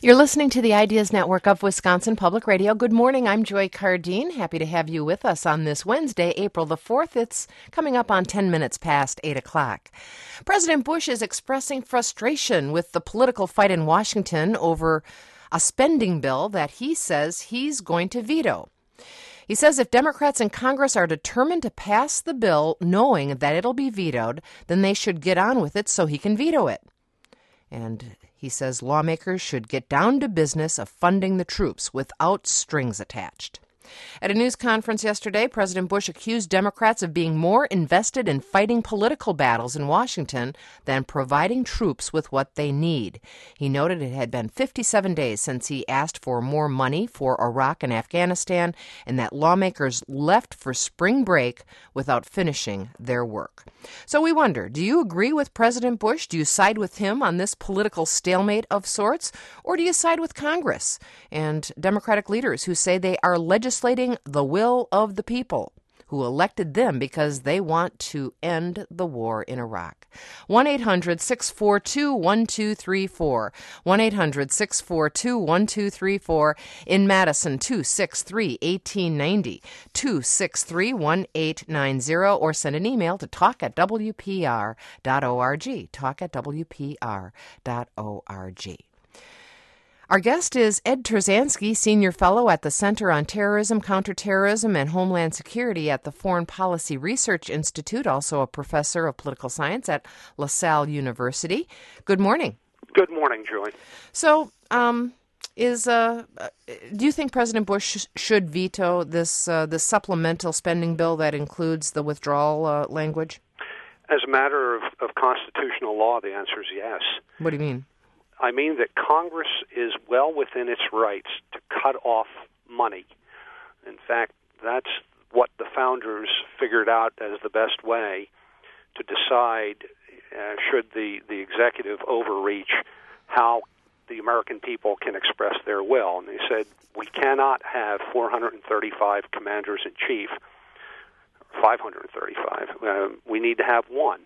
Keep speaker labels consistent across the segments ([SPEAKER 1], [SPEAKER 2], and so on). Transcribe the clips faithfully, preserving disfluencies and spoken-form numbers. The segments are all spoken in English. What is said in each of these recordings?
[SPEAKER 1] You're listening to the Ideas Network of Wisconsin Public Radio. Good morning. I'm Joy Cardine. Happy to have you with us on this Wednesday, April the fourth. It's coming up on ten minutes past eight o'clock. President Bush is expressing frustration with the political fight in Washington over a spending bill that he says he's going to veto. He says if Democrats in Congress are determined to pass the bill knowing that it'll be vetoed, then they should get on with it so he can veto it. And he says lawmakers should get down to business of funding the troops without strings attached. At a news conference yesterday, President Bush accused Democrats of being more invested in fighting political battles in Washington than providing troops with what they need. He noted it had been fifty-seven days since he asked for more money for Iraq and Afghanistan, and that lawmakers left for spring break without finishing their work. So we wonder, do you agree with President Bush? Do you side with him on this political stalemate of sorts? Or do you side with Congress and Democratic leaders who say they are legislating the will of the people who elected them because they want to end the war in Iraq? one eight hundred six four two one two three four. one eight hundred six four two one two three four. In Madison, two six three one eight nine zero, two six three one eight nine zero, or send an email to talk at w p r dot org. talk at w p r dot org. Our guest is Ed Trzanski, Senior Fellow at the Center on Terrorism, Counterterrorism, and Homeland Security at the Foreign Policy Research Institute, also a professor of political science at LaSalle University. Good morning.
[SPEAKER 2] Good morning, Joy.
[SPEAKER 1] So, um, is uh, do you think President Bush should veto this uh, this supplemental spending bill that includes the withdrawal uh, language?
[SPEAKER 2] As a matter of, of constitutional law, the answer is yes.
[SPEAKER 1] What do you mean?
[SPEAKER 2] I mean that Congress is well within its rights to cut off money. In fact, that's what the founders figured out as the best way to decide uh, should the, the executive overreach how the American people can express their will. And they said, we cannot have four hundred thirty-five commanders-in-chief, five hundred thirty-five. Uh, we need to have one.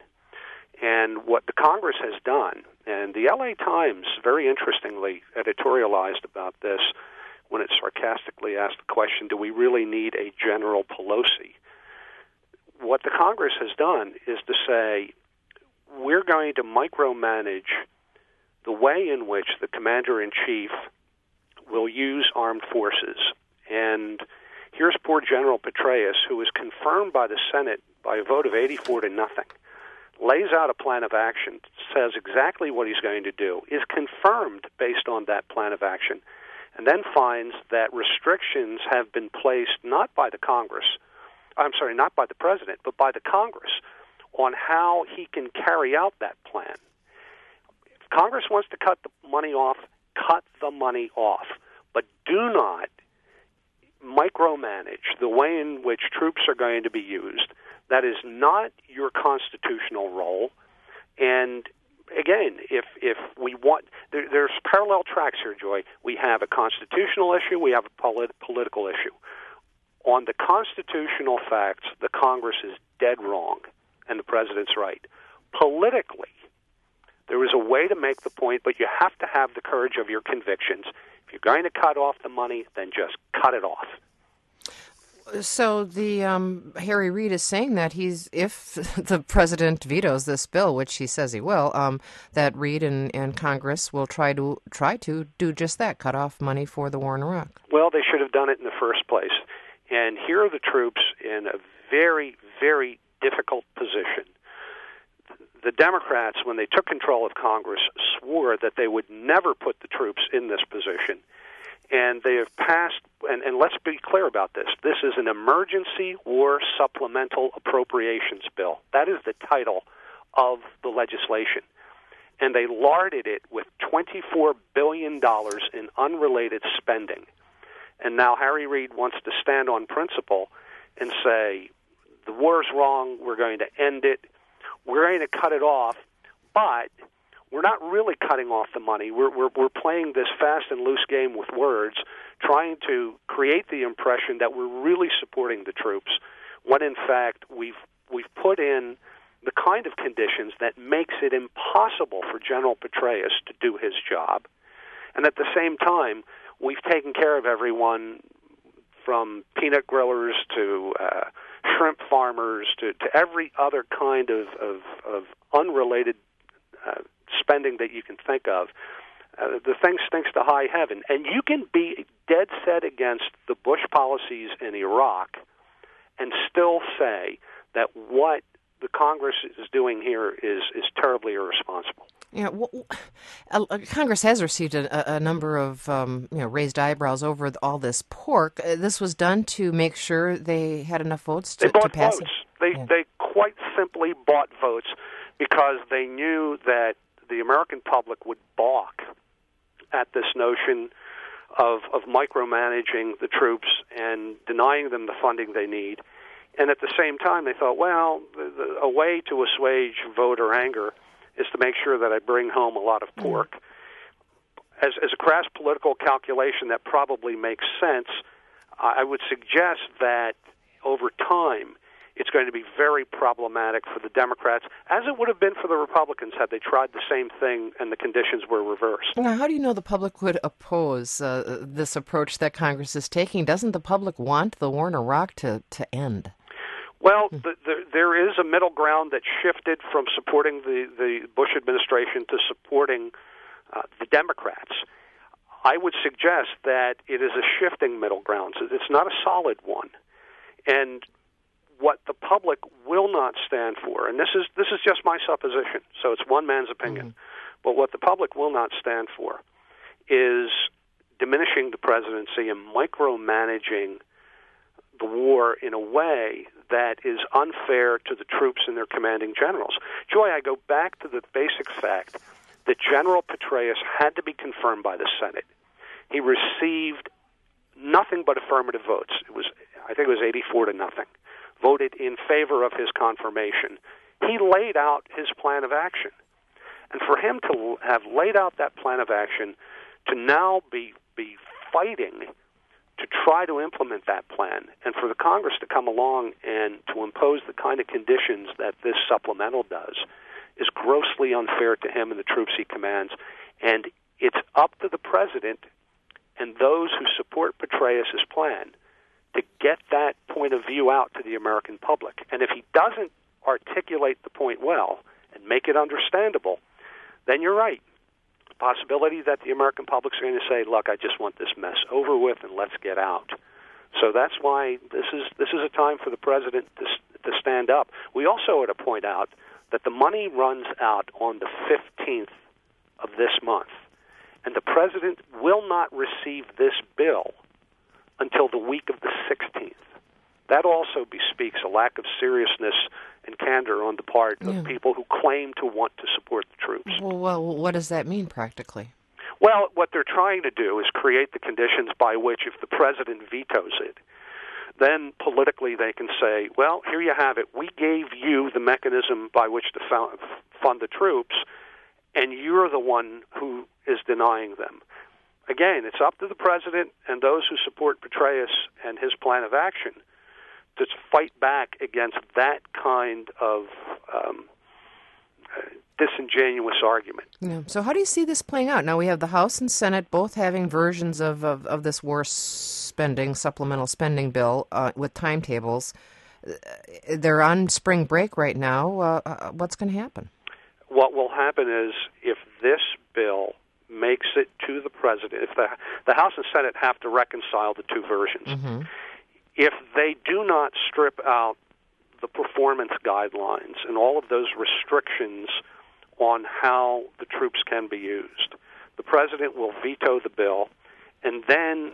[SPEAKER 2] And what the Congress has done, and the L A Times very interestingly editorialized about this when it sarcastically asked the question, do we really need a General Pelosi? What the Congress has done is to say, we're going to micromanage the way in which the commander-in-chief will use armed forces. And here's poor General Petraeus, who was confirmed by the Senate by a vote of eighty-four to nothing. Lays out a plan of action, says exactly what he's going to do, is confirmed based on that plan of action, and then finds that restrictions have been placed not by the Congress, I'm sorry, not by the President, but by the Congress on how he can carry out that plan. If Congress wants to cut the money off, cut the money off, but do not micromanage the way in which troops are going to be used. That is not your constitutional role. And again, if if we want, there, there's parallel tracks here, Joy. We have a constitutional issue, we have a polit- political issue. On the constitutional facts, the Congress is dead wrong, and the President's right. Politically, there is a way to make the point, but you have to have the courage of your convictions. If you're going to cut off the money, then just cut it off.
[SPEAKER 1] So the um, Harry Reid is saying that he's, if the president vetoes this bill, which he says he will, um, that Reid and, and Congress will try to try to do just that, cut off money for the war in Iraq.
[SPEAKER 2] Well, they should have done it in the first place. And here are the troops in a very, very difficult position. The Democrats, when they took control of Congress, swore that they would never put the troops in this position. And they have passed, and, and let's be clear about this, this is an emergency war supplemental appropriations bill. That is the title of the legislation. And they larded it with twenty-four billion dollars in unrelated spending. And now Harry Reid wants to stand on principle and say, the war's wrong, we're going to end it, we're going to cut it off, but we're not really cutting off the money. We're, we're, we're playing this fast and loose game with words, trying to create the impression that we're really supporting the troops, when in fact we've we've put in the kind of conditions that makes it impossible for General Petraeus to do his job. And at the same time, we've taken care of everyone from peanut grillers to uh, shrimp farmers to, to every other kind of, of, of unrelated uh, spending that you can think of. Uh, the thing stinks to high heaven. And you can be dead set against the Bush policies in Iraq and still say that what the Congress is doing here is, is terribly irresponsible.
[SPEAKER 1] Yeah, well, uh, Congress has received a, a number of um, you know raised eyebrows over all this pork. Uh, this was done to make sure they had enough votes to,
[SPEAKER 2] they bought
[SPEAKER 1] to pass
[SPEAKER 2] votes.
[SPEAKER 1] it.
[SPEAKER 2] They
[SPEAKER 1] yeah.
[SPEAKER 2] they quite simply bought votes because they knew that the American public would balk at this notion of of micromanaging the troops and denying them the funding they need. And at the same time, they thought, well, the, the, a way to assuage voter anger is to make sure that I bring home a lot of pork. Mm. As, as a crass political calculation that probably makes sense, I would suggest that over time it's going to be very problematic for the Democrats, as it would have been for the Republicans had they tried the same thing and the conditions were reversed.
[SPEAKER 1] Now, how do you know the public would oppose uh, this approach that Congress is taking? Doesn't the public want the war in Iraq to, to end?
[SPEAKER 2] Well, the, the, there is a middle ground that shifted from supporting the, the Bush administration to supporting uh, the Democrats. I would suggest that it is a shifting middle ground. It's not a solid one. And what the public will not stand for, and this is this is just my supposition, so it's one man's opinion, mm-hmm. but what the public will not stand for is diminishing the presidency and micromanaging the war in a way that is unfair to the troops and their commanding generals. Joy, I go back to the basic fact that General Petraeus had to be confirmed by the Senate. He received nothing but affirmative votes. It was, I think it was eighty-four to nothing, voted in favor of his confirmation. He laid out his plan of action. And for him to have laid out that plan of action, to now be be fighting to try to implement that plan, and for the Congress to come along and to impose the kind of conditions that this supplemental does, is grossly unfair to him and the troops he commands. And it's up to the President and those who support Petraeus' plan to get that point of view out to the American public. And if he doesn't articulate the point well and make it understandable, then you're right. Possibility that the American public is going to say, look, I just want this mess over with and let's get out. So that's why this is this is a time for the President to, to stand up. We also ought to point out that the money runs out on the fifteenth of this month, and the President will not receive this bill until the week of the sixteenth. That also bespeaks a lack of seriousness and candor on the part of yeah. people who claim to want to support the troops.
[SPEAKER 1] Well, well, what does that mean practically?
[SPEAKER 2] Well, what they're trying to do is create the conditions by which, if the President vetoes it, then politically they can say, well, here you have it. We gave you the mechanism by which to fund the troops, and you're the one who is denying them. Again, it's up to the President and those who support Petraeus and his plan of action to fight back against that kind of um, uh, disingenuous argument.
[SPEAKER 1] Yeah. So how do you see this playing out? Now we have the House and Senate both having versions of, of, of this war spending, supplemental spending bill uh, with timetables. They're on spring break right now. Uh, what's going to happen?
[SPEAKER 2] What will happen is if this bill makes it to the President, if the, the House and Senate have to reconcile the two versions, mm-hmm. if they do not strip out the performance guidelines and all of those restrictions on how the troops can be used, the President will veto the bill, and then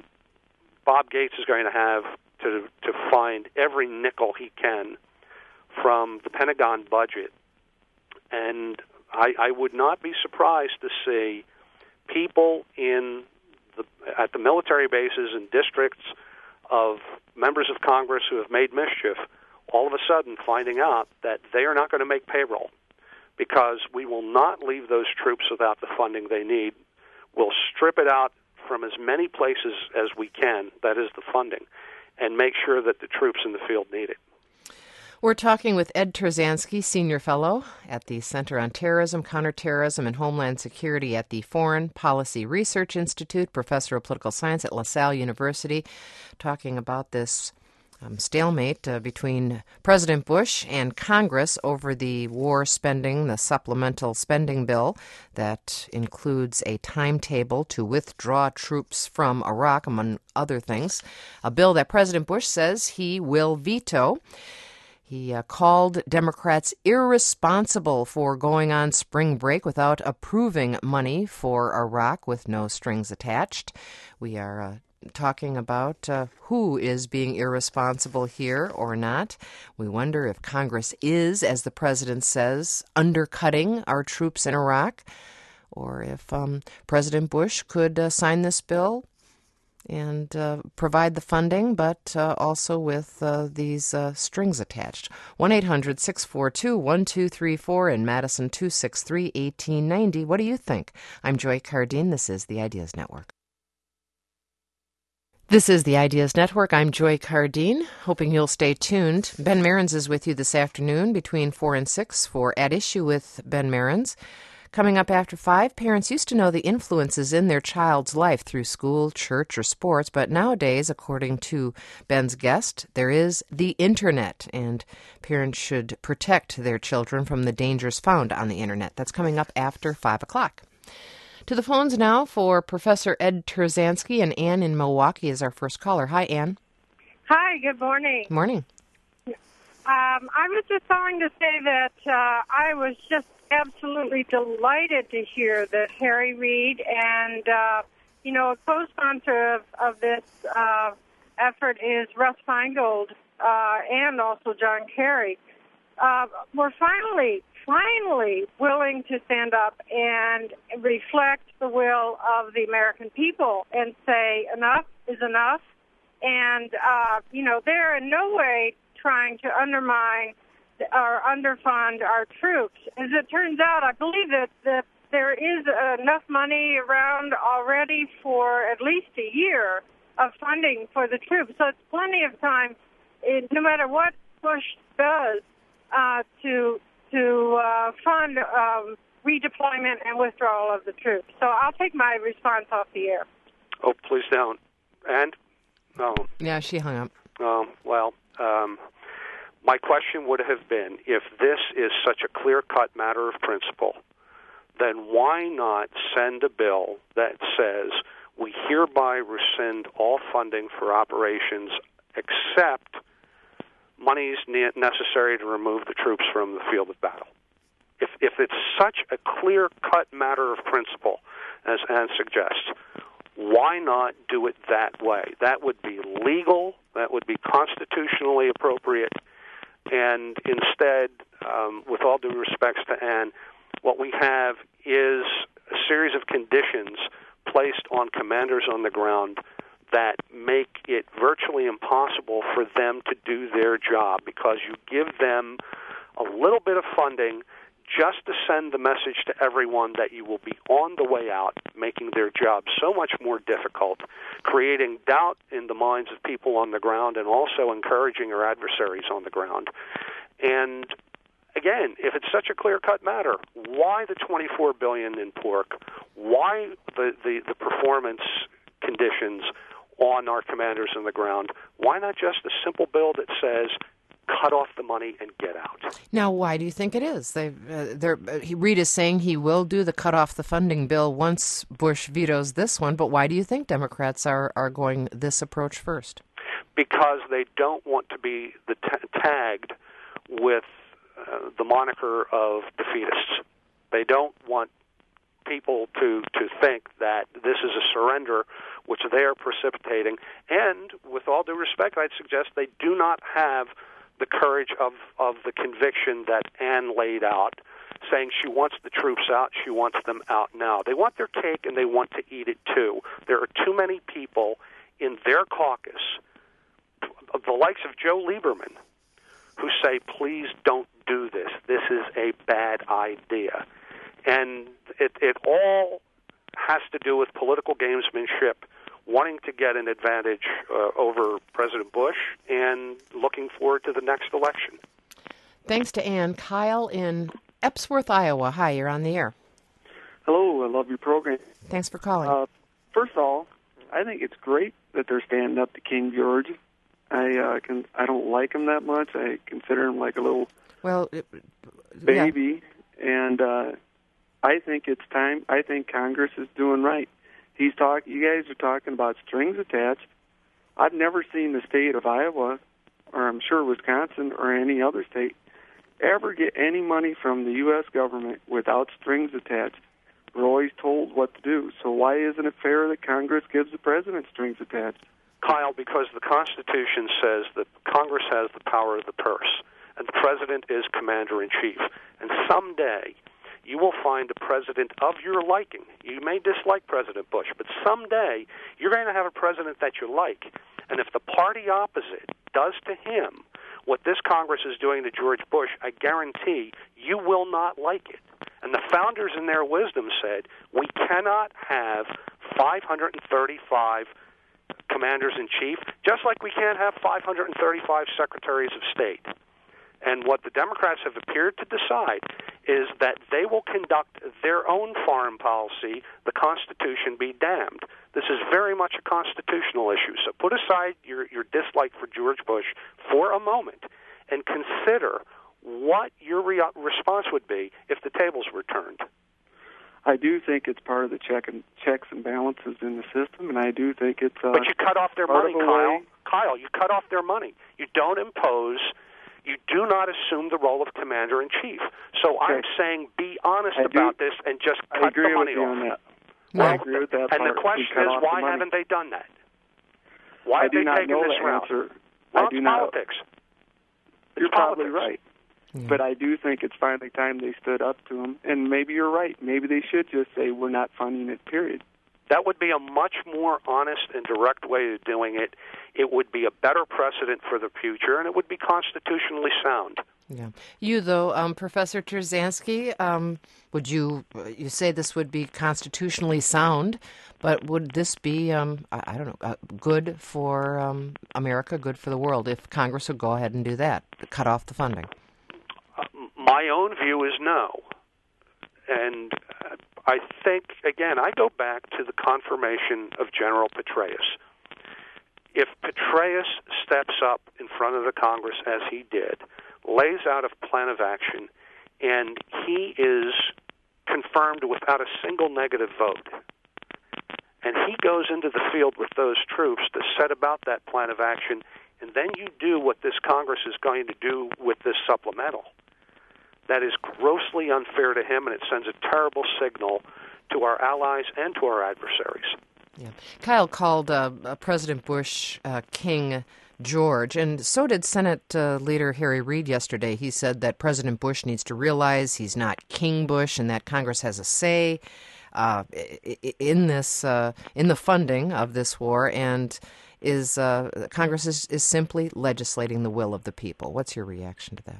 [SPEAKER 2] Bob Gates is going to have to to find every nickel he can from the Pentagon budget. And I, I would not be surprised to see people in the, at the military bases and districts of members of Congress who have made mischief all of a sudden finding out that they are not going to make payroll because we will not leave those troops without the funding they need. We'll strip it out from as many places as we can, that is the funding, and make sure that the troops in the field need it.
[SPEAKER 1] We're talking with Ed Terzansky, Senior Fellow at the Center on Terrorism, Counterterrorism, and Homeland Security at the Foreign Policy Research Institute, Professor of Political Science at LaSalle University, talking about this um, stalemate uh, between President Bush and Congress over the war spending, the supplemental spending bill that includes a timetable to withdraw troops from Iraq, among other things, a bill that President Bush says he will veto. He uh, called Democrats irresponsible for going on spring break without approving money for Iraq with no strings attached. We are uh, talking about uh, who is being irresponsible here or not. We wonder if Congress is, as the president says, undercutting our troops in Iraq, or if um, President Bush could uh, sign this bill and uh, provide the funding, but uh, also with uh, these uh, strings attached. one eight hundred six four two one two three four in Madison, two six three one eight nine zero. What do you think? I'm Joy Cardine. This is the Ideas Network. This is the Ideas Network. I'm Joy Cardine, hoping you'll stay tuned. Ben Mehrens is with you this afternoon between four and six for At Issue with Ben Mehrens. Coming up after five, parents used to know the influences in their child's life through school, church, or sports, but nowadays, according to Ben's guest, there is the Internet, and parents should protect their children from the dangers found on the Internet. That's coming up after five o'clock. To the phones now for Professor Ed Terzansky, and Ann in Milwaukee is our first caller. Hi, Ann.
[SPEAKER 3] Hi, good morning.
[SPEAKER 1] Morning.
[SPEAKER 3] Um, I was just calling to say that uh, I was just absolutely delighted to hear that Harry Reid and, uh, you know, a co-sponsor of, of this uh, effort is Russ Feingold uh, and also John Kerry. Uh, we're finally, finally willing to stand up and reflect the will of the American people and say enough is enough. And, uh, you know, they're in no way trying to undermine or underfund our troops. As it turns out, I believe that, that there is enough money around already for at least a year of funding for the troops. So it's plenty of time, it, no matter what Bush does, uh, to to uh, fund um, redeployment and withdrawal of the troops. So I'll take my response off the air.
[SPEAKER 2] Oh, please don't. And? Oh.
[SPEAKER 1] Yeah, she hung up.
[SPEAKER 2] Oh, well, um, my question would have been, if this is such a clear-cut matter of principle, then why not send a bill that says we hereby rescind all funding for operations except monies necessary to remove the troops from the field of battle? If if it's such a clear-cut matter of principle, as Ann suggests, why not do it that way? That would be legal, that would be constitutionally appropriate, and instead, um, with all due respects to Ann, what we have is a series of conditions placed on commanders on the ground that make it virtually impossible for them to do their job, because you give them a little bit of funding just to send the message to everyone that you will be on the way out, making their job so much more difficult, creating doubt in the minds of people on the ground, and also encouraging our adversaries on the ground. And again, if it's such a clear-cut matter, why the twenty-four billion dollars in pork? Why the, the, the performance conditions on our commanders on the ground? Why not just a simple bill that says, cut off the money and get out?
[SPEAKER 1] Now, why do you think it is? They, uh, they're, uh, Reid is saying he will do the cut off the funding bill once Bush vetoes this one, but why do you think Democrats are, are going this approach first?
[SPEAKER 2] Because they don't want to be the t- tagged with uh, the moniker of defeatists. They don't want people to, to think that this is a surrender which they are precipitating. And with all due respect, I'd suggest they do not have the courage of, of the conviction that Ann laid out, saying she wants the troops out, she wants them out now. They want their cake and they want to eat it too. There are too many people in their caucus, the likes of Joe Lieberman, who say, please don't do this. This is a bad idea. And it, it all has to do with political gamesmanship, wanting to get an advantage uh, over President Bush and looking forward to the next election.
[SPEAKER 1] Thanks to Ann. Kyle in Epsworth, Iowa. Hi, you're on the air.
[SPEAKER 4] Hello, I love your program.
[SPEAKER 1] Thanks for calling.
[SPEAKER 4] Uh, first of all, I think it's great that they're standing up to King George. I uh, can I don't like him that much. I consider him like a little
[SPEAKER 1] well it,
[SPEAKER 4] baby, yeah. and uh, I think it's time. I think Congress is doing right. He's talk. You guys are talking about strings attached. I've never seen the state of Iowa, or I'm sure Wisconsin or any other state, ever get any money from the U S government without strings attached. We're always told what to do. So why isn't it fair that Congress gives the president strings attached?
[SPEAKER 2] Kyle, because the Constitution says that Congress has the power of the purse, and the president is commander-in-chief. And someday you will find a president of your liking. You may dislike President Bush, but someday you're going to have a president that you like. And if the party opposite does to him what this Congress is doing to George Bush, I guarantee you will not like it. And the founders in their wisdom said, we cannot have five hundred thirty-five commanders-in-chief, just like we can't have five hundred thirty-five secretaries of state. And what the Democrats have appeared to decide is that they will conduct their own foreign policy, the Constitution be damned. This is very much a constitutional issue. So put aside your, your dislike for George Bush for a moment and consider what your re- response would be if the tables were turned.
[SPEAKER 4] I do think it's part of the check and checks and balances in the system, and I do think it's. Uh,
[SPEAKER 2] but you cut off their money, Kyle.
[SPEAKER 4] Way.
[SPEAKER 2] Kyle, you cut off their money. You don't impose. You do not assume the role of commander-in-chief. So okay. I'm saying be honest
[SPEAKER 4] I
[SPEAKER 2] about
[SPEAKER 4] do,
[SPEAKER 2] this and just
[SPEAKER 4] I
[SPEAKER 2] cut
[SPEAKER 4] agree
[SPEAKER 2] the money
[SPEAKER 4] with you
[SPEAKER 2] off.
[SPEAKER 4] On that.
[SPEAKER 2] Well,
[SPEAKER 4] I agree with that
[SPEAKER 2] and
[SPEAKER 4] part.
[SPEAKER 2] the question is, why haven't they done that? Why
[SPEAKER 4] I
[SPEAKER 2] have
[SPEAKER 4] do
[SPEAKER 2] they
[SPEAKER 4] not
[SPEAKER 2] taken
[SPEAKER 4] know
[SPEAKER 2] this
[SPEAKER 4] the
[SPEAKER 2] route?
[SPEAKER 4] answer.
[SPEAKER 2] Well,
[SPEAKER 4] I do
[SPEAKER 2] it's
[SPEAKER 4] not.
[SPEAKER 2] politics.
[SPEAKER 4] You're
[SPEAKER 2] it's
[SPEAKER 4] probably
[SPEAKER 2] politics.
[SPEAKER 4] right.
[SPEAKER 1] Yeah.
[SPEAKER 4] But I do think it's finally time they stood up to him. And maybe you're right. Maybe they should just say, we're not funding it, period.
[SPEAKER 2] That would be a much more honest and direct way of doing it. It would be a better precedent for the future, and it would be constitutionally sound.
[SPEAKER 1] Yeah. You, though, um, Professor Terzansky, um, would you, you say this would be constitutionally sound, but would this be, um, I, I don't know, uh, good for um, America, good for the world, if Congress would go ahead and do that, cut off the funding?
[SPEAKER 2] Uh, my own view is no. And uh, I think, again, I go back to the confirmation of General Petraeus. If Petraeus steps up in front of the Congress, as he did, lays out a plan of action, and he is confirmed without a single negative vote, and he goes into the field with those troops to set about that plan of action, and then you do what this Congress is going to do with this supplemental, that is grossly unfair to him, and it sends a terrible signal to our allies and to our adversaries.
[SPEAKER 1] Yeah. Kyle called uh, President Bush uh, King George, and so did Senate uh, Leader Harry Reid yesterday. He said that President Bush needs to realize he's not King Bush and that Congress has a say uh, in this, uh, in the funding of this war, and is uh, Congress is, is simply legislating the will of the people. What's your reaction to that?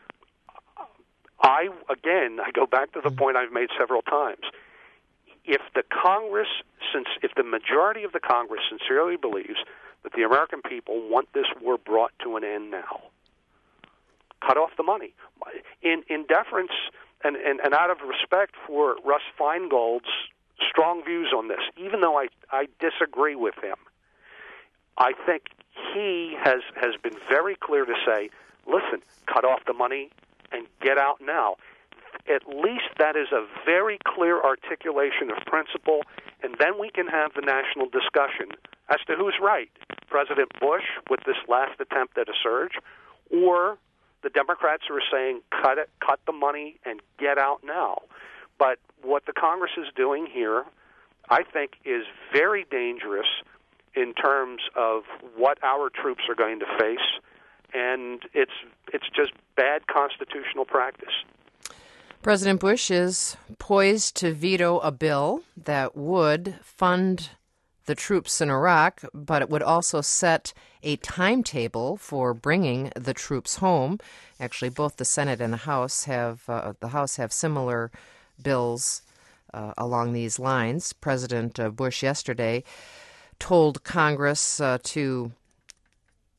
[SPEAKER 2] I, again, I go back to the point I've made several times. If the Congress, since if the majority of the Congress sincerely believes that the American people want this war brought to an end now, cut off the money. In in deference and, and, and out of respect for Russ Feingold's strong views on this, even though I, I disagree with him, I think he has, has been very clear to say, listen, cut off the money and get out now. At least that is a very clear articulation of principle, and then we can have the national discussion as to who's right, President Bush with this last attempt at a surge, or the Democrats who are saying cut it, cut the money and get out now. But what the Congress is doing here, I think, is very dangerous in terms of what our troops are going to face, and it's it's just bad constitutional practice.
[SPEAKER 1] President Bush is poised to veto a bill that would fund the troops in Iraq, but it would also set a timetable for bringing the troops home. Actually, both the Senate and the House have uh, the House have similar bills uh, along these lines. President uh, Bush yesterday told Congress uh, to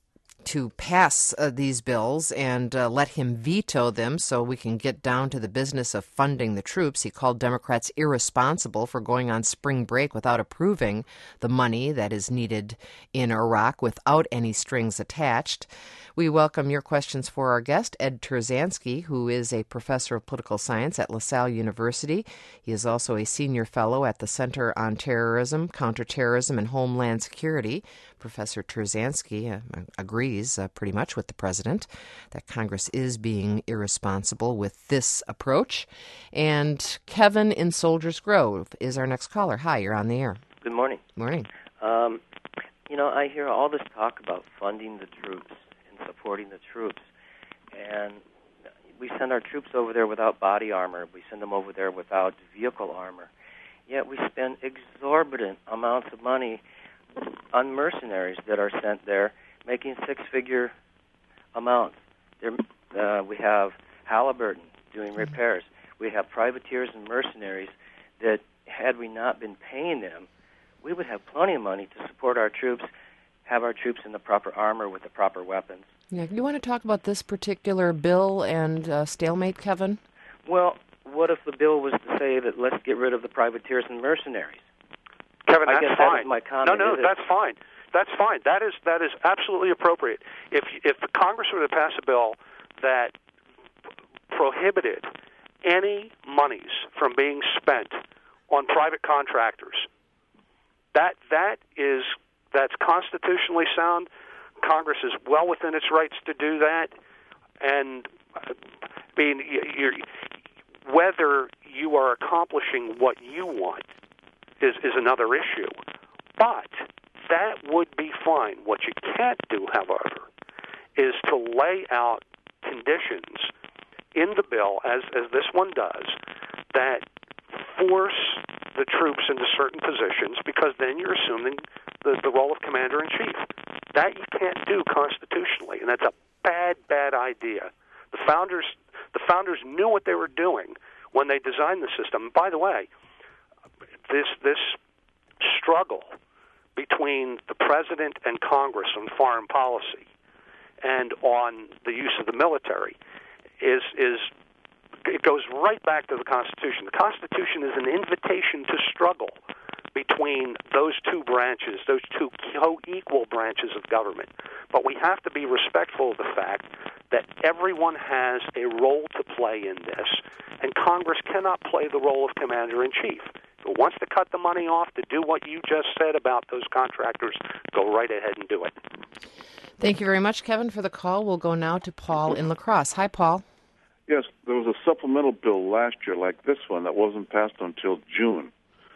[SPEAKER 1] to pass uh, these bills and uh, let him veto them so we can get down to the business of funding the troops. He called Democrats irresponsible for going on spring break without approving the money that is needed in Iraq without any strings attached. We welcome your questions for our guest, Ed Terzansky, who is a professor of political science at LaSalle University. He is also a senior fellow at the Center on Terrorism, Counterterrorism, and Homeland Security. Professor Terzansky uh, agrees uh, pretty much with the president that Congress is being irresponsible with this approach. And Kevin in Soldiers Grove is our next caller. Hi, you're on the air.
[SPEAKER 5] Good morning.
[SPEAKER 1] Morning.
[SPEAKER 5] Um, you know, I hear all this talk about funding the troops and supporting the troops. And we send our troops over there without body armor. We send them over there without vehicle armor. Yet we spend exorbitant amounts of money on mercenaries that are sent there, making six-figure amounts. Uh, we have Halliburton doing repairs. We have privateers and mercenaries that, had we not been paying them, we would have plenty of money to support our troops, have our troops in the proper armor with the proper weapons.
[SPEAKER 1] Yeah, you want to talk about this particular bill and uh, stalemate, Kevin?
[SPEAKER 5] Well, what if the bill was to say that let's get rid of the privateers and mercenaries?
[SPEAKER 2] Kevin,
[SPEAKER 5] I
[SPEAKER 2] that's
[SPEAKER 5] guess
[SPEAKER 2] fine.
[SPEAKER 5] That is my comment.
[SPEAKER 2] No, no, that's fine. That's fine. That is that is absolutely appropriate. If if the Congress were to pass a bill that prohibited any monies from being spent on private contractors, that that is that's constitutionally sound. Congress is well within its rights to do that, and I mean, you're, whether you are accomplishing what you want is, is another issue. But that would be fine. What you can't do, however, is to lay out conditions in the bill, as, as this one does, that force the troops into certain positions, because then you're assuming the, the role of commander-in-chief. That you can't do constitutionally, and that's a bad, bad idea. The founders, the founders knew what they were doing when they designed the system. And by the way, this this struggle between the president and Congress on foreign policy and on the use of the military is is it goes right back to the Constitution. The Constitution is an invitation to struggle between those two branches, those two co-equal branches of government. But we have to be respectful of the fact that everyone has a role to play in this, and Congress cannot play the role of commander-in-chief. If it wants to cut the money off to do what you just said about those contractors, go right ahead and do it.
[SPEAKER 1] Thank you very much, Kevin, for the call. We'll go now to Paul in La Crosse. Hi, Paul.
[SPEAKER 6] Yes, there was a supplemental bill last year like this one that wasn't passed until June.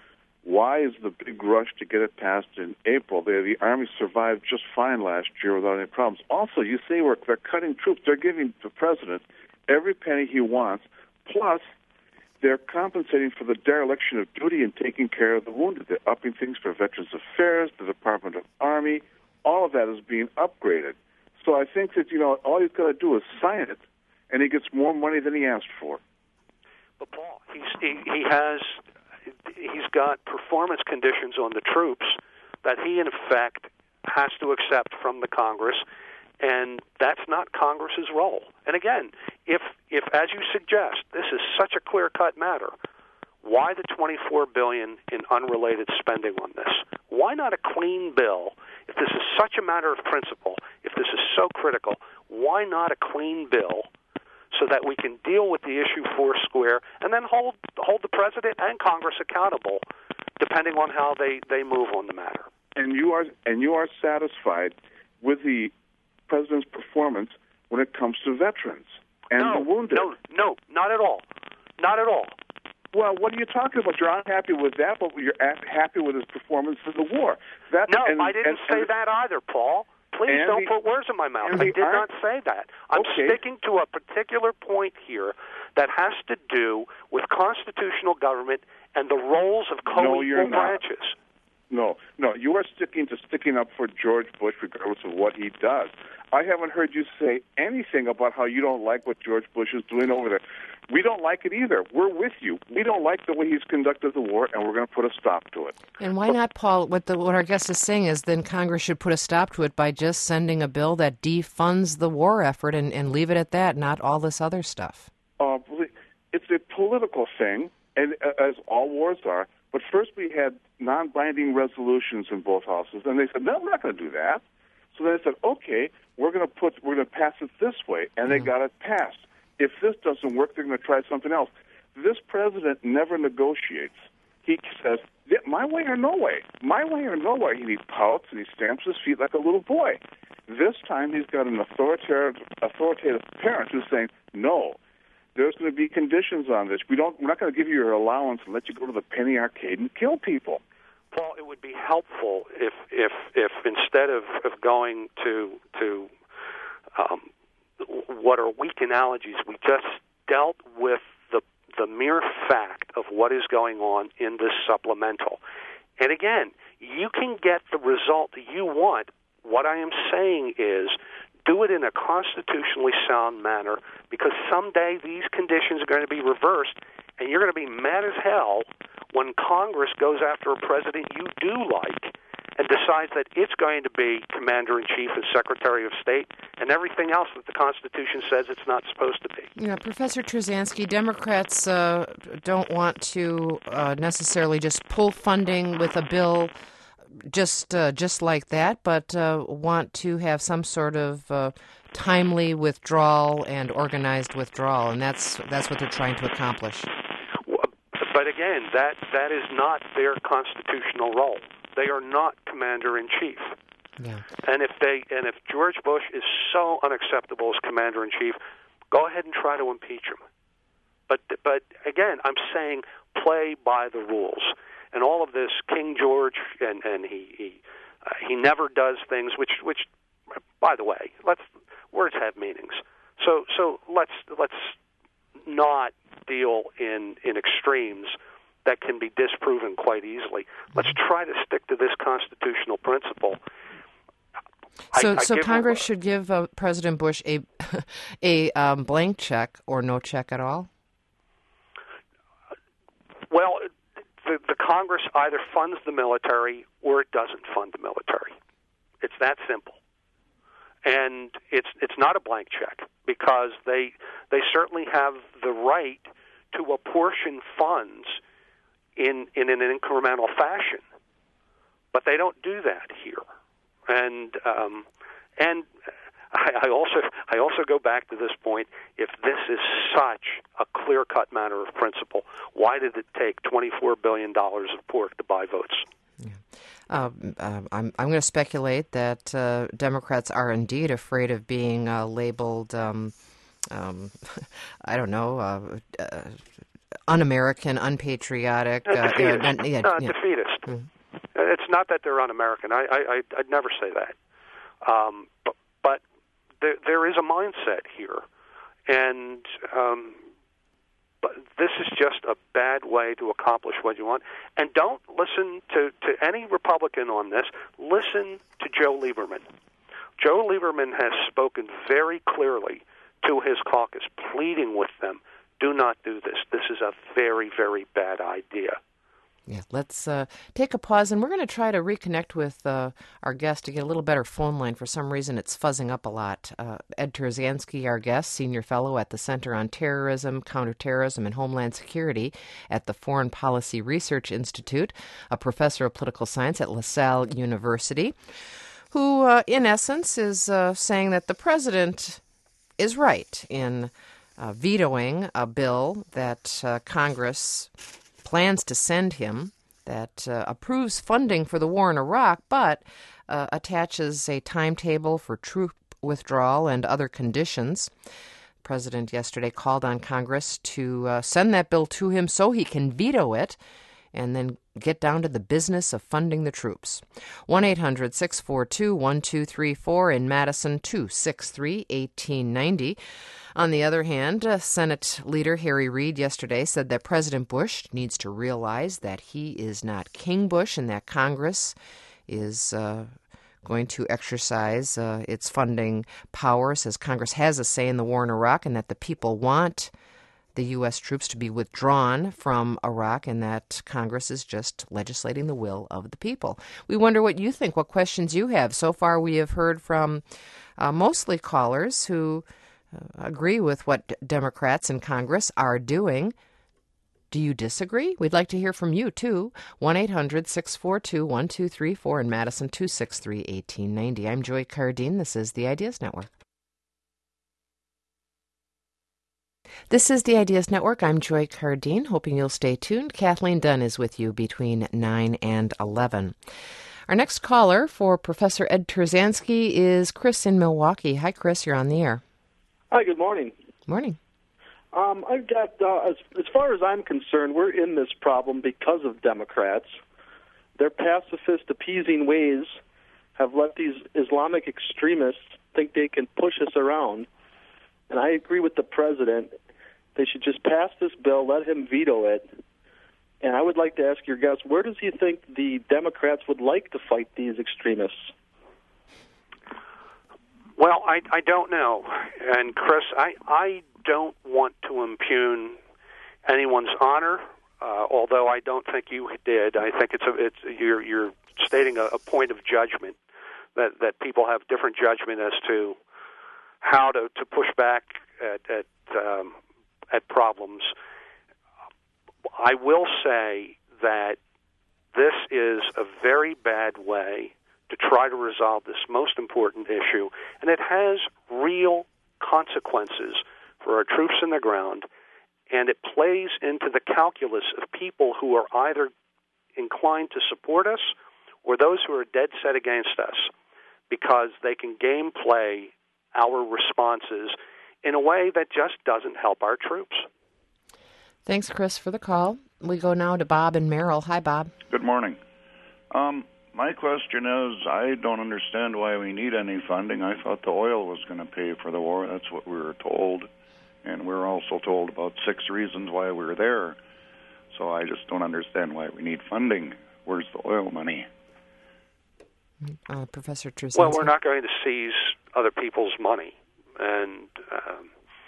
[SPEAKER 6] Why is the big rush to get it passed in April? The, the Army survived just fine last year without any problems. Also, you say we're, they're cutting troops. They're giving the president every penny he wants, plus they're compensating for the dereliction of duty and taking care of the wounded. They're upping things for Veterans Affairs, the Department of Army. All of that is being upgraded. So I think that, you know, all you've got to do is sign it, and he gets more money than he asked for.
[SPEAKER 2] But, Paul, he's, he, he has... he's got performance conditions on the troops that he, in effect, has to accept from the Congress, and that's not Congress's role. And again, if, if as you suggest, this is such a clear-cut matter, why the twenty-four billion dollars in unrelated spending on this? Why not a clean bill? If this is such a matter of principle, if this is so critical, why not a clean bill so that we can deal with the issue four square and then hold hold the president and Congress accountable, depending on how they, they move on the matter.
[SPEAKER 6] And you are and you are satisfied with the president's performance when it comes to veterans and
[SPEAKER 2] no,
[SPEAKER 6] the wounded?
[SPEAKER 2] No, no, not at all. Not at all.
[SPEAKER 6] Well, what are you talking about? You're unhappy with that, but you're happy with his performance in the war. That,
[SPEAKER 2] no,
[SPEAKER 6] and,
[SPEAKER 2] I didn't
[SPEAKER 6] and,
[SPEAKER 2] say
[SPEAKER 6] and,
[SPEAKER 2] that either, Paul. Please don't
[SPEAKER 6] the,
[SPEAKER 2] put words in my mouth.
[SPEAKER 6] I
[SPEAKER 2] did
[SPEAKER 6] ar-
[SPEAKER 2] not say that. I'm
[SPEAKER 6] okay.
[SPEAKER 2] sticking to a particular point here that has to do with constitutional government and the roles of co-equal
[SPEAKER 6] no, you're not.
[SPEAKER 2] branches.
[SPEAKER 6] no, no. You are sticking to sticking up for George Bush regardless of what he does. I haven't heard you say anything about how you don't like what George Bush is doing over there. We don't like it either. We're with you. We don't like the way he's conducted the war, and we're going to put a stop to it.
[SPEAKER 1] And why not, Paul? What the what our guest is saying is then Congress should put a stop to it by just sending a bill that defunds the war effort and, and leave it at that, not all this other stuff.
[SPEAKER 6] Uh, it's a political thing, and uh, as all wars are. But first we had non-binding resolutions in both houses, and they said, no, we're not going to do that. So they said, okay, we're going to put, we're going to pass it this way, and they mm-hmm. got it passed. If this doesn't work, they're going to try something else. This president never negotiates. He says, yeah, my way or no way, my way or no way. And he pouts and he stamps his feet like a little boy. This time he's got an authoritative, authoritative parent who's saying, no, there's going to be conditions on this. We don't, we're not going to give you your allowance and let you go to the penny arcade and kill people.
[SPEAKER 2] Paul, it would be helpful if, if, if instead of, of going to to um, what are weak analogies, we just dealt with the the mere fact of what is going on in this supplemental. And again, you can get the result you want. What I am saying is, do it in a constitutionally sound manner, because someday these conditions are going to be reversed, and you're going to be mad as hell when Congress goes after a president you do like and decides that it's going to be Commander-in-Chief and Secretary of State and everything else that the Constitution says it's not supposed to be.
[SPEAKER 1] Yeah, Professor Trzanski, Democrats uh, don't want to uh, necessarily just pull funding with a bill just uh, just like that, but uh, want to have some sort of uh, timely withdrawal and organized withdrawal, and that's that's what they're trying to accomplish.
[SPEAKER 2] But again, that that is not their constitutional role. They are not commander-in-chief.
[SPEAKER 1] Yeah.
[SPEAKER 2] And if they and if George Bush is so unacceptable as commander-in-chief, go ahead and try to impeach him. But but again, I'm saying play by the rules. And all of this King George, and and he he, uh, he never does things which which, by the way, let's words have meanings. So so let's let's not deal in in extremes that can be disproven quite easily. Let's try to stick to this constitutional principle.
[SPEAKER 1] So,
[SPEAKER 2] I, I
[SPEAKER 1] so Congress
[SPEAKER 2] him,
[SPEAKER 1] should give uh, President Bush a a um, blank check or no check at all?
[SPEAKER 2] Well, the, the Congress either funds the military or it doesn't fund the military. It's that simple. And it's it's not a blank check, because they they certainly have the right to apportion funds in in an incremental fashion, but they don't do that here. And um, and I, I also I also go back to this point: if this is such a clear-cut matter of principle, why did it take twenty-four billion dollars of pork to buy votes?
[SPEAKER 1] Yeah. Uh, uh, I'm I'm going to speculate that uh, Democrats are indeed afraid of being uh, labeled, um, um, I don't know, uh, uh, un-American, unpatriotic.
[SPEAKER 2] Uh, defeatist.
[SPEAKER 1] Uh, yeah,
[SPEAKER 2] no,
[SPEAKER 1] yeah.
[SPEAKER 2] defeatist.
[SPEAKER 1] Mm.
[SPEAKER 2] It's not that they're un-American. I, I, I'd never say that. Um, but but there, there is a mindset here, and um, but this is just a bad way to accomplish what you want. And don't listen to, to any Republican on this. Listen to Joe Lieberman. Joe Lieberman has spoken very clearly to his caucus, pleading with them, do not do this. This is a very, very bad idea.
[SPEAKER 1] Yeah, let's uh, take a pause, and we're going to try to reconnect with uh, our guest to get a little better phone line. For some reason, it's fuzzing up a lot. Uh, Ed Trzanski, our guest, senior fellow at the Center on Terrorism, Counterterrorism, and Homeland Security at the Foreign Policy Research Institute, a professor of political science at LaSalle University, who, uh, in essence, is uh, saying that the president is right in uh, vetoing a bill that uh, Congress plans to send him that uh, approves funding for the war in Iraq, but uh, attaches a timetable for troop withdrawal and other conditions. The president yesterday called on Congress to uh, send that bill to him so he can veto it. and then get down to the business of funding the troops. one eight hundred six four two one two three four in Madison, two six three one eight nine zero. On the other hand, uh, Senate Leader Harry Reid yesterday said that President Bush needs to realize that he is not King Bush and that Congress is uh, going to exercise uh, its funding power, says Congress has a say in the war in Iraq and that the people want the U S troops to be withdrawn from Iraq and that Congress is just legislating the will of the people. We wonder what you think, what questions you have. So far we have heard from uh, mostly callers who uh, agree with what Democrats in Congress are doing. Do you disagree? We'd like to hear from you, too. one eight hundred six four two one two three four in Madison, two six three one eight nine zero. I'm Joy Cardine. This is the Ideas Network. This is the Ideas Network. I'm Joy Cardine, hoping you'll stay tuned. Kathleen Dunn is with you between nine and eleven. Our next caller for Professor Ed Terzansky is Chris in Milwaukee. Hi, Chris. You're on the air.
[SPEAKER 7] Hi, good morning.
[SPEAKER 1] Morning.
[SPEAKER 7] Um, I've got, uh, as, as far as I'm concerned, we're in this problem because of Democrats. Their pacifist, appeasing ways have let these Islamic extremists think they can push us around. And I agree with the president. They should just pass this bill, let him veto it. And I would like to ask your guest, where does he think the Democrats would like to fight these extremists?
[SPEAKER 2] Well, I, I don't know. And, Chris, I, I don't want to impugn anyone's honor, uh, although I don't think you did. I think it's a, it's you're, you're stating a, a point of judgment, that, that people have different judgment as to how to, to push back at at, um, at problems. I will say that this is a very bad way to try to resolve this most important issue, and it has real consequences for our troops on the ground, and it plays into the calculus of people who are either inclined to support us or those who are dead set against us, because they can game play our responses in a way that just doesn't help our troops.
[SPEAKER 1] Thanks, Chris, for the call. We go now to Bob and Merrill. Hi, Bob.
[SPEAKER 8] Good morning. Um, my question is, I don't understand why we need any funding. I thought the oil was going to pay for the war. That's what we were told. And we were also told about six reasons why we were there. So I just don't understand why we need funding. Where's the oil money?
[SPEAKER 1] Uh, Professor Terzansky.
[SPEAKER 2] Well, we're not going to seize other people's money. And um,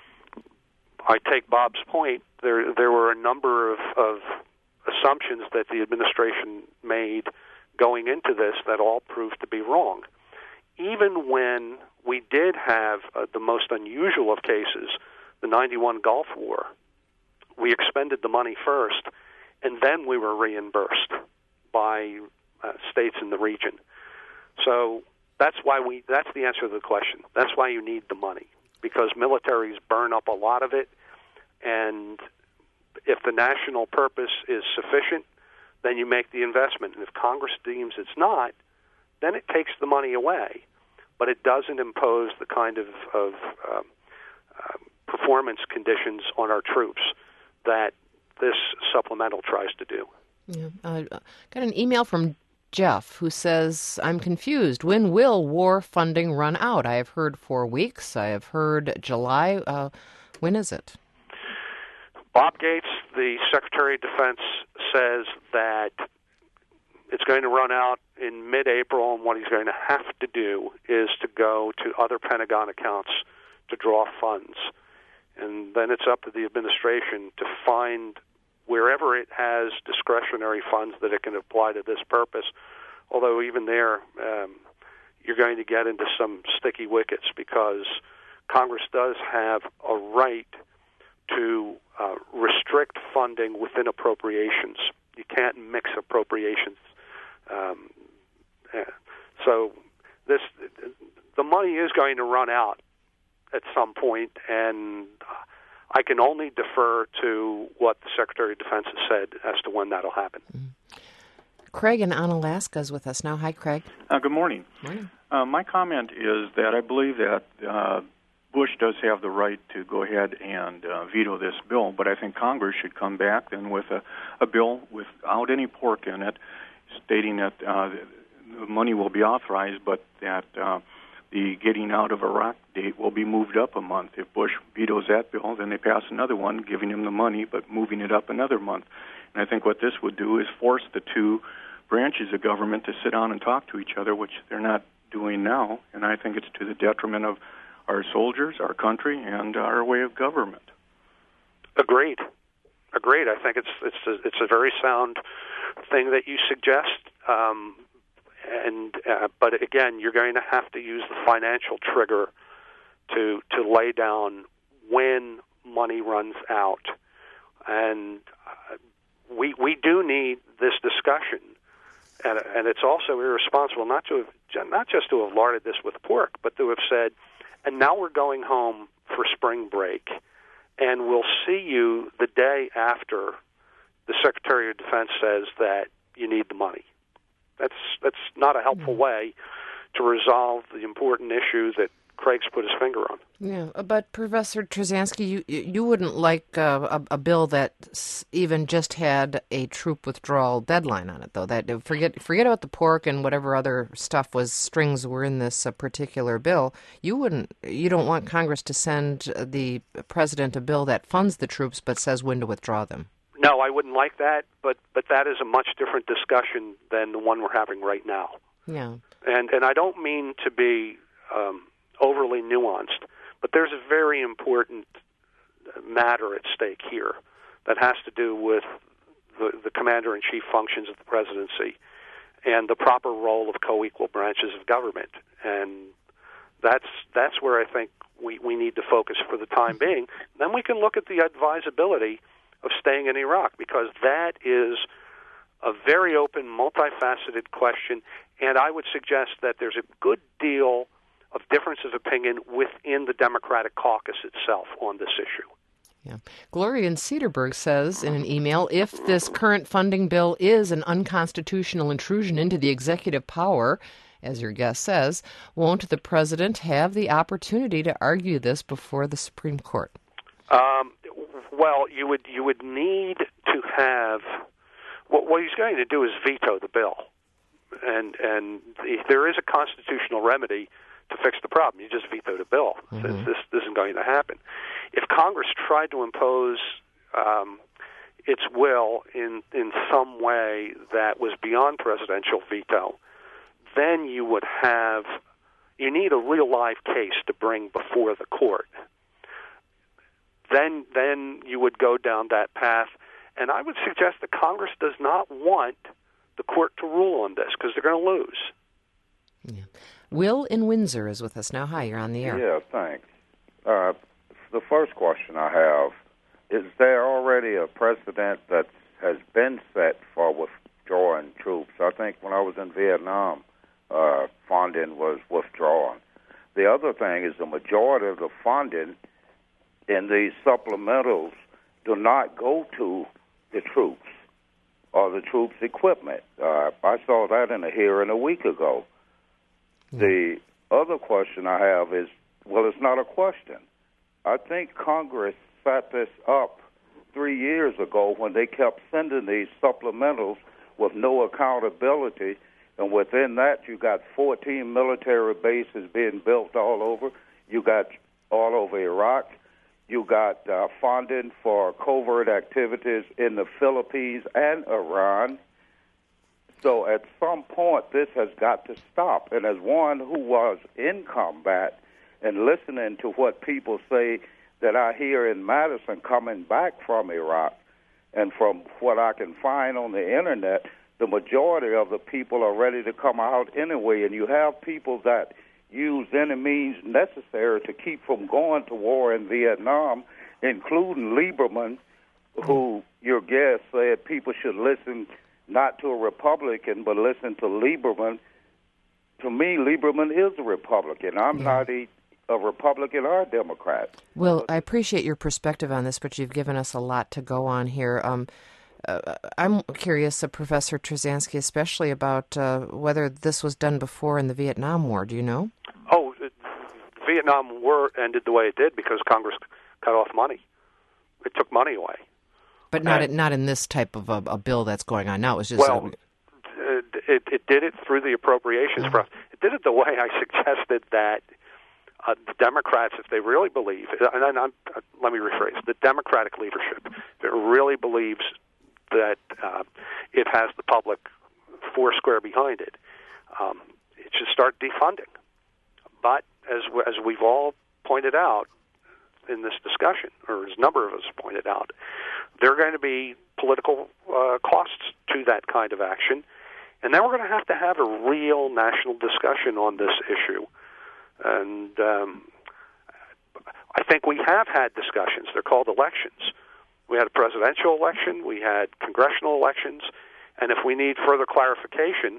[SPEAKER 2] I take Bob's point. There there were a number of, of assumptions that the administration made going into this that all proved to be wrong. Even when we did have uh, the most unusual of cases, the ninety-one Gulf War, we expended the money first, and then we were reimbursed by uh, states in the region. So that's why we. That's the answer to the question. That's why you need the money, because militaries burn up a lot of it, and if the national purpose is sufficient, then you make the investment. And if Congress deems it's not, then it takes the money away. But it doesn't impose the kind of, of um, uh, performance conditions on our troops that this supplemental tries to do.
[SPEAKER 1] Yeah, uh, got an email from Jeff, who says, I'm confused. When will war funding run out? I have heard four weeks. I have heard July. Uh, when is it?
[SPEAKER 2] Bob Gates, the Secretary of Defense, says that it's going to run out in mid-April, and what he's going to have to do is to go to other Pentagon accounts to draw funds. And then it's up to the administration to find wherever it has discretionary funds that it can apply to this purpose, although even there um, you're going to get into some sticky wickets, because Congress does have a right to uh, restrict funding within appropriations. You can't mix appropriations. Um, so this the money is going to run out at some point, and I can only defer to what the Secretary of Defense has said as to when that'll happen.
[SPEAKER 1] Mm-hmm. Craig in Onalaska is with us now. Hi, Craig.
[SPEAKER 9] Uh, good morning.
[SPEAKER 1] Morning.
[SPEAKER 9] Uh, my comment is that I believe that uh, Bush does have the right to go ahead and uh, veto this bill, but I think Congress should come back then with a, a bill without any pork in it, stating that uh, the money will be authorized, but that uh, the getting out of Iraq date will be moved up a month. If Bush vetoes that bill, then they pass another one, giving him the money, but moving it up another month. And I think what this would do is force the two branches of government to sit down and talk to each other, which they're not doing now. And I think it's to the detriment of our soldiers, our country, and our way of government.
[SPEAKER 2] Agreed. Agreed. I think it's it's a, it's a very sound thing that you suggest. Um, and uh, but again, you're going to have to use the financial trigger to to lay down when money runs out, and uh, we we do need this discussion. And, and it's also irresponsible not to have, not just to have larded this with pork, but to have said, and now we're going home for spring break, and we'll see you the day after the Secretary of Defense says that you need the money. That's that's not a helpful way to resolve the important issue that Craig's put his finger on.
[SPEAKER 1] Yeah, but Professor Trzanski, you you wouldn't like uh, a, a bill that even just had a troop withdrawal deadline on it, though. That forget forget about the pork and whatever other stuff was strings were in this uh, particular bill. You wouldn't. You don't want Congress to send the president a bill that funds the troops but says when to withdraw them.
[SPEAKER 2] No, I wouldn't like that. But but that is a much different discussion than the one we're having right now.
[SPEAKER 1] Yeah,
[SPEAKER 2] and and I don't mean to be Um, overly nuanced, but there's a very important matter at stake here that has to do with the, the commander-in-chief functions of the presidency and the proper role of co-equal branches of government. And that's that's where I think we, we need to focus for the time being. Then we can look at the advisability of staying in Iraq, because that is a very open, multifaceted question, and I would suggest that there's a good deal of difference of opinion within the Democratic caucus itself on this issue.
[SPEAKER 1] Yeah. Gloria in Cedarburg says in an email, if this current funding bill is an unconstitutional intrusion into the executive power, as your guest says, won't the president have the opportunity to argue this before the Supreme Court?
[SPEAKER 2] Um, well, you would you would need to have what, what he's going to do is veto the bill, and and there is a constitutional remedy to fix the problem. You just vetoed a bill. Mm-hmm. This, this isn't going to happen. If Congress tried to impose um, its will in, in some way that was beyond presidential veto, then you would have, you need a real live case to bring before the court. Then, then you would go down that path. And I would suggest that Congress does not want the court to rule on this because they're going to lose.
[SPEAKER 1] Yeah. Will in Windsor is with us now. Hi, you're on the air.
[SPEAKER 10] Yeah, thanks. Uh, the first question I have, is there already a precedent that has been set for withdrawing troops? I think when I was in Vietnam, uh, funding was withdrawn. The other thing is the majority of the funding in these supplementals do not go to the troops or the troops' equipment. Uh, I saw that in a hearing a week ago. The other question I have is, well, it's not a question. I think Congress set this up three years ago when they kept sending these supplementals with no accountability, and within that you got fourteen military bases being built all over. You got all over Iraq. You got uh, funding for covert activities in the Philippines and Iran. So at some point, this has got to stop. And as one who was in combat and listening to what people say that I hear in Madison coming back from Iraq, and from what I can find on the Internet, the majority of the people are ready to come out anyway. And you have people that use any means necessary to keep from going to war in Vietnam, including Lieberman, who your guest said people should listen not to a Republican, but listen to Lieberman. To me, Lieberman is a Republican. I'm yeah. not a, a Republican or a Democrat.
[SPEAKER 1] Well, I appreciate your perspective on this, but you've given us a lot to go on here. Um, uh, I'm curious, uh, Professor Trzanski, especially about uh, whether this was done before in the Vietnam War. Do you know?
[SPEAKER 2] Oh, the Vietnam War ended the way it did because Congress cut off money. It took money away.
[SPEAKER 1] But not
[SPEAKER 2] and,
[SPEAKER 1] not in this type of a, a bill that's going on now. It was just
[SPEAKER 2] well,
[SPEAKER 1] a,
[SPEAKER 2] it, it did it through the appropriations
[SPEAKER 1] mm-hmm.
[SPEAKER 2] process. It did it the way I suggested that uh, the Democrats, if they really believe, and I'm, I'm, let me rephrase, the Democratic leadership that really believes that uh, it has the public foursquare behind it, um, it should start defunding. But as as we've all pointed out in this discussion, or as a number of us pointed out, there are going to be political uh, costs to that kind of action, and then we're going to have to have a real national discussion on this issue. And um, I think we have had discussions. They're called elections. We had a presidential election. We had congressional elections. And if we need further clarification,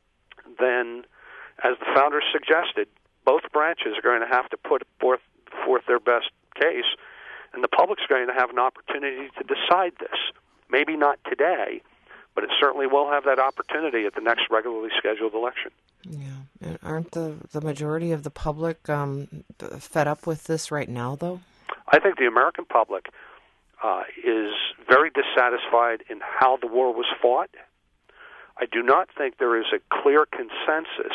[SPEAKER 2] then, as the founders suggested, both branches are going to have to put forth, forth their best case, and the public's going to have an opportunity to decide this. Maybe not today, but it certainly will have that opportunity at the next regularly scheduled election.
[SPEAKER 1] Yeah, and aren't the, the majority of the public um, fed up with this right now, though?
[SPEAKER 2] I think the American public uh, is very dissatisfied in how the war was fought. I do not think there is a clear consensus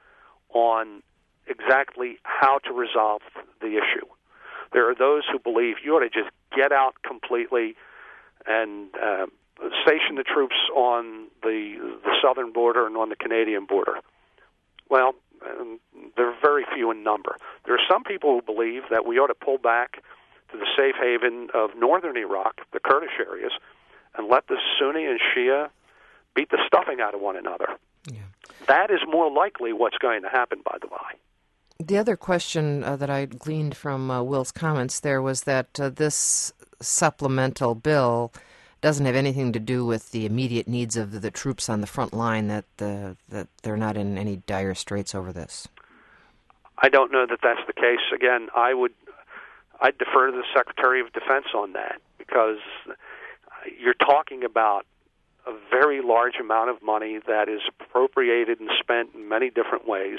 [SPEAKER 2] on exactly how to resolve the issue. There are those who believe you ought to just get out completely and uh, station the troops on the the southern border and on the Canadian border. Well, um, they're very few in number. There are some people who believe that we ought to pull back to the safe haven of northern Iraq, the Kurdish areas, and let the Sunni and Shia beat the stuffing out of one another. Yeah. That is more likely what's going to happen, by the way.
[SPEAKER 1] The other question uh, that I gleaned from uh, Will's comments there was that uh, this supplemental bill doesn't have anything to do with the immediate needs of the, the troops on the front line, that the, that they're not in any dire straits over this.
[SPEAKER 2] I don't know that that's the case. Again, I would I'd defer to the Secretary of Defense on that, because you're talking about a very large amount of money that is appropriated and spent in many different ways.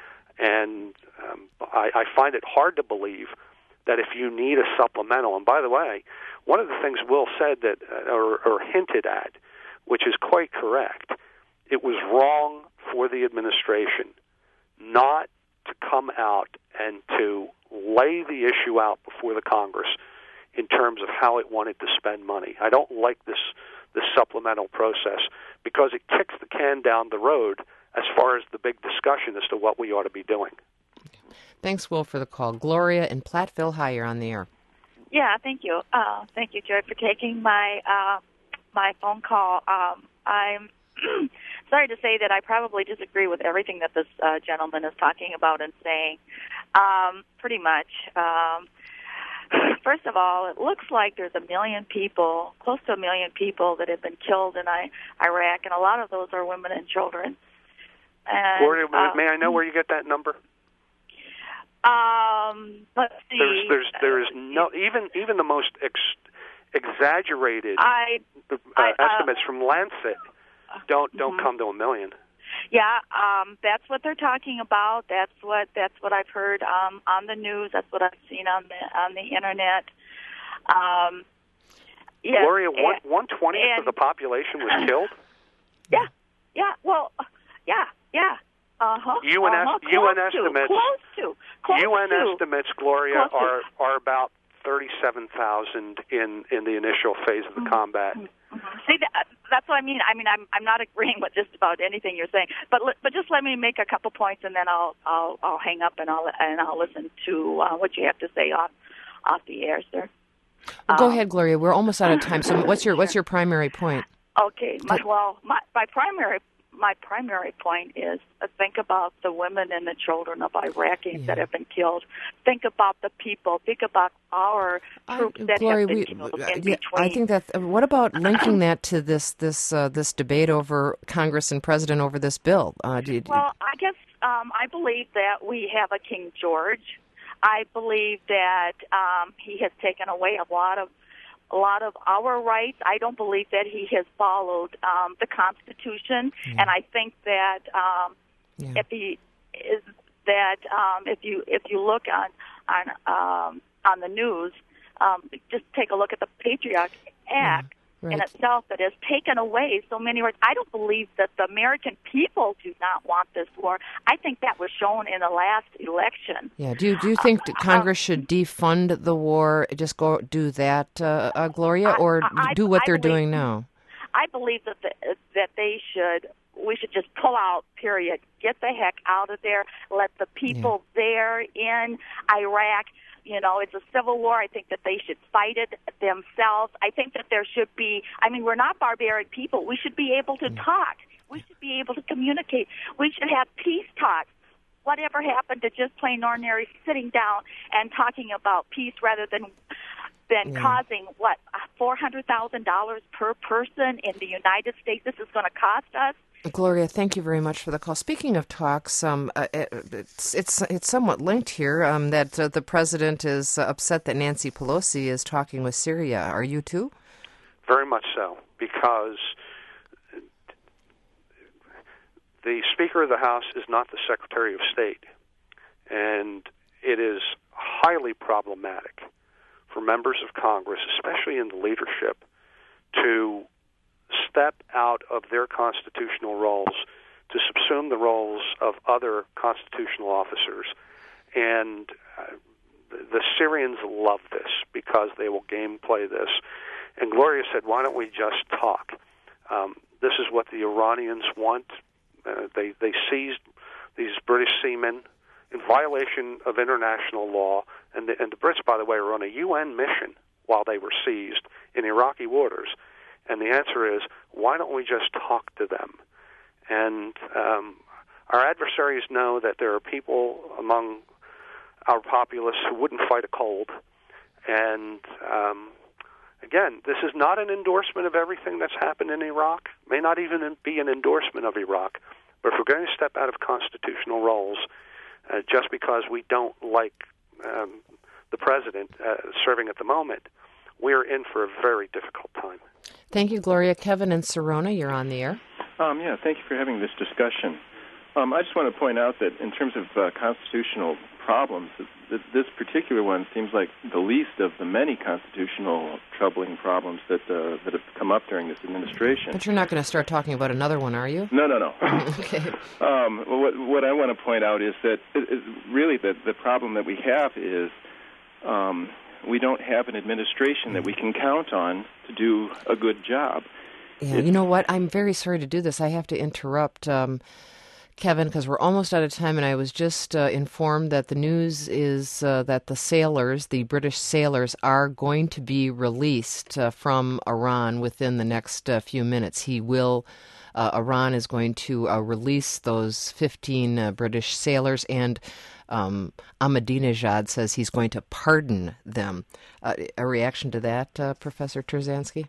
[SPEAKER 2] And um, I, I find it hard to believe that if you need a supplemental, and by the way, one of the things Will said that, uh, or, or hinted at, which is quite correct, it was wrong for the administration not to come out and to lay the issue out before the Congress in terms of how it wanted to spend money. I don't like this this supplemental process because it kicks the can down the road as far as the big discussion as to what we ought to be doing.
[SPEAKER 1] Thanks, Will, for the call. Gloria in Platteville. Hi, you're on the air.
[SPEAKER 11] Yeah, thank you. Uh, thank you, Joy, for taking my uh, my phone call. Um, I'm sorry to say that I probably disagree with everything that this uh, gentleman is talking about and saying. Um, pretty much. Um, first of all, it looks like there's a million people, close to a million people, that have been killed in I- Iraq, and a lot of those are women and children. And,
[SPEAKER 2] Gloria,
[SPEAKER 11] uh,
[SPEAKER 2] may I know where you get that number?
[SPEAKER 11] Um, let's see.
[SPEAKER 2] There's, there's, there's no even even the most ex, exaggerated
[SPEAKER 11] I,
[SPEAKER 2] uh,
[SPEAKER 11] I, uh,
[SPEAKER 2] estimates from Lancet don't don't
[SPEAKER 11] mm-hmm.
[SPEAKER 2] come to a million.
[SPEAKER 11] Yeah, um, that's what they're talking about. That's what that's what I've heard um, on the news. That's what I've seen on the on the internet. Um, yes,
[SPEAKER 2] Gloria,
[SPEAKER 11] and,
[SPEAKER 2] one one twentieth of the population was killed.
[SPEAKER 11] Yeah, yeah. Well, yeah, yeah. Uh huh.
[SPEAKER 2] U N,
[SPEAKER 11] uh-huh.
[SPEAKER 2] U N
[SPEAKER 11] close
[SPEAKER 2] estimates.
[SPEAKER 11] To, close to. Close
[SPEAKER 2] U N
[SPEAKER 11] to.
[SPEAKER 2] estimates, Gloria,
[SPEAKER 11] Close
[SPEAKER 2] are
[SPEAKER 11] to.
[SPEAKER 2] are about thirty-seven thousand in in the initial phase of the
[SPEAKER 11] mm-hmm.
[SPEAKER 2] combat.
[SPEAKER 11] Mm-hmm. See, that, that's what I mean. I mean, I'm I'm not agreeing with just about anything you're saying, but but just let me make a couple points, and then I'll I'll I'll hang up and I'll and I'll listen to uh, what you have to say off off the air, sir.
[SPEAKER 1] Well, go
[SPEAKER 11] um,
[SPEAKER 1] ahead, Gloria. We're almost out of time. So, what's your what's your primary point?
[SPEAKER 11] Okay. My, well, my my primary my primary point is uh, think about the women and the children of Iraqis
[SPEAKER 1] yeah.
[SPEAKER 11] that have been killed. Think about the people. Think about our troops
[SPEAKER 1] I,
[SPEAKER 11] that
[SPEAKER 1] Gloria,
[SPEAKER 11] have been
[SPEAKER 1] we,
[SPEAKER 11] killed
[SPEAKER 1] uh,
[SPEAKER 11] in
[SPEAKER 1] yeah,
[SPEAKER 11] between.
[SPEAKER 1] I think that. Uh, what about linking that to this this uh, this debate over Congress and President over this bill? Uh, do you,
[SPEAKER 11] well, I guess um, I believe that we have a King George. I believe that um, he has taken away a lot of a lot of our rights. I don't believe that he has followed um, the Constitution, yeah. and I think that um,
[SPEAKER 1] yeah.
[SPEAKER 11] if he is that um, if you if you look on on um, on the news, um, just take a look at the Patriot Act. Yeah, right. In itself, that has taken away so many rights. I don't believe that the American people do not want this war. I think that was shown in the last election.
[SPEAKER 1] Yeah. Do you do you think uh, Congress uh, should defund the war? Just go do that, uh, uh, Gloria, or I, I, do what I they're believe, doing now?
[SPEAKER 11] I believe that the, that they should. We should just pull out. Period. Get the heck out of there. Let the people yeah. there in Iraq. You know, it's a civil war. I think that they should fight it themselves. I think that there should be, I mean, we're not barbaric people. We should be able to talk. We should be able to communicate. We should have peace talks. Whatever happened to just plain ordinary sitting down and talking about peace rather than than yeah. causing, what, four hundred thousand dollars per person in the United States? This is going to cost us.
[SPEAKER 1] Gloria, thank you very much for the call. Speaking of talks, um, uh, it's it's it's somewhat linked here. Um, that uh, the president is uh, upset that Nancy Pelosi is talking with Syria. Are you too?
[SPEAKER 2] Very much so, because the Speaker of the House is not the Secretary of State, and it is highly problematic for members of Congress, especially in the leadership, to step out of their constitutional roles to subsume the roles of other constitutional officers. And uh, the Syrians love this because they will gameplay this. And Gloria said, why don't we just talk? Um, this is what the Iranians want. Uh, they, they seized these British seamen in violation of international law. And the, and the Brits, by the way, were on a U N mission while they were seized in Iraqi waters. And the answer is, why don't we just talk to them? And um, our adversaries know that there are people among our populace who wouldn't fight a cold. And um, again, this is not an endorsement of everything that's happened in Iraq, may not even be an endorsement of Iraq. But if we're going to step out of constitutional roles uh, just because we don't like um, the president uh, serving at the moment, we're in for a very difficult time.
[SPEAKER 1] Thank you, Gloria. Kevin and Serona, you're on the air.
[SPEAKER 12] Um, yeah, thank you for having this discussion. Um, I just want to point out that in terms of uh, constitutional problems, that this particular one seems like the least of the many constitutional troubling problems that uh, that have come up during this administration.
[SPEAKER 1] But you're not going to start talking about another one, are you?
[SPEAKER 12] No, no, no.
[SPEAKER 1] Okay.
[SPEAKER 12] Um, what, what I want to point out is that it, it, really the, the problem that we have is um, we don't have an administration that we can count on to do a good job.
[SPEAKER 1] Yeah, it, you know what? I'm very sorry to do this. I have to interrupt, um, Kevin, because we're almost out of time, and I was just uh, informed that the news is uh, that the sailors, the British sailors, are going to be released uh, from Iran within the next uh, few minutes. He will, uh, Iran is going to uh, release those fifteen uh, British sailors, and Um, Ahmadinejad says he's going to pardon them. Uh, a reaction to that, uh, Professor Terzansky?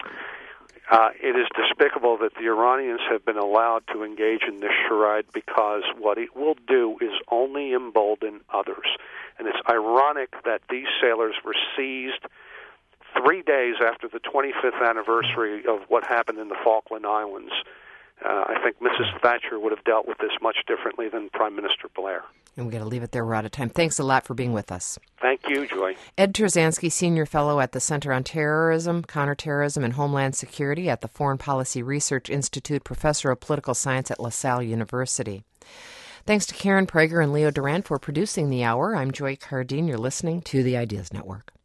[SPEAKER 2] Uh, it is despicable that the Iranians have been allowed to engage in this charade, because what it will do is only embolden others. And it's ironic that these sailors were seized three days after the twenty-fifth anniversary of what happened in the Falkland Islands. Uh, I think Missus Thatcher would have dealt with this much differently than Prime Minister Blair.
[SPEAKER 1] And we got to leave it there. We're out of time. Thanks a lot for being with us.
[SPEAKER 2] Thank you, Joy.
[SPEAKER 1] Ed Terzansky, Senior Fellow at the Center on Terrorism, Counterterrorism, and Homeland Security at the Foreign Policy Research Institute, Professor of Political Science at LaSalle University. Thanks to Karen Prager and Leo Duran for producing the hour. I'm Joy Cardine. You're listening to the Ideas Network.